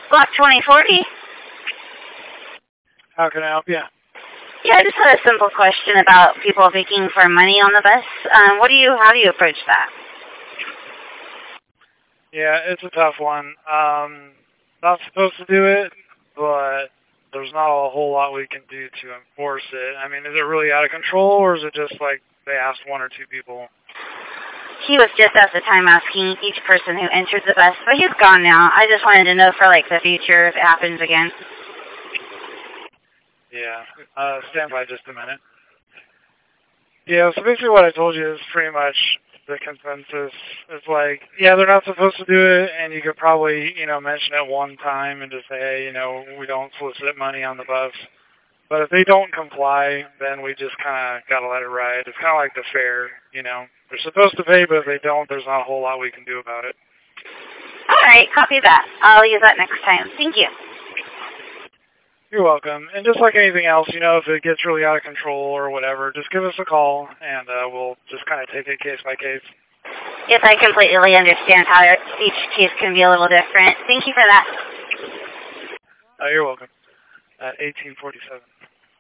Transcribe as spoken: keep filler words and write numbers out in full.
Block twenty forty. How can I help you? Yeah, I just had a simple question about people begging for money on the bus. Um, what do you, how do you approach that? Yeah, it's a tough one. Um, not supposed to do it, but there's not a whole lot we can do to enforce it. I mean, is it really out of control, or is it just like they asked one or two people? He was just at the time asking each person who entered the bus, but he's gone now. I just wanted to know for, like, the future if it happens again. Yeah. Uh, stand by just a minute. Yeah, so basically what I told you is pretty much the consensus. It's like, yeah, they're not supposed to do it, and you could probably, you know, mention it one time and just say, hey, you know, we don't solicit money on the bus. But if they don't comply, then we just kind of got to let it ride. It's kind of like the fair, you know. They're supposed to pay, but if they don't, there's not a whole lot we can do about it. All right, copy that. I'll use that next time. Thank you. You're welcome. And just like anything else, you know, if it gets really out of control or whatever, just give us a call, and uh, we'll just kind of take it case by case. Yes, I completely understand how each case can be a little different. Thank you for that. Uh, you're welcome. At eighteen forty-seven.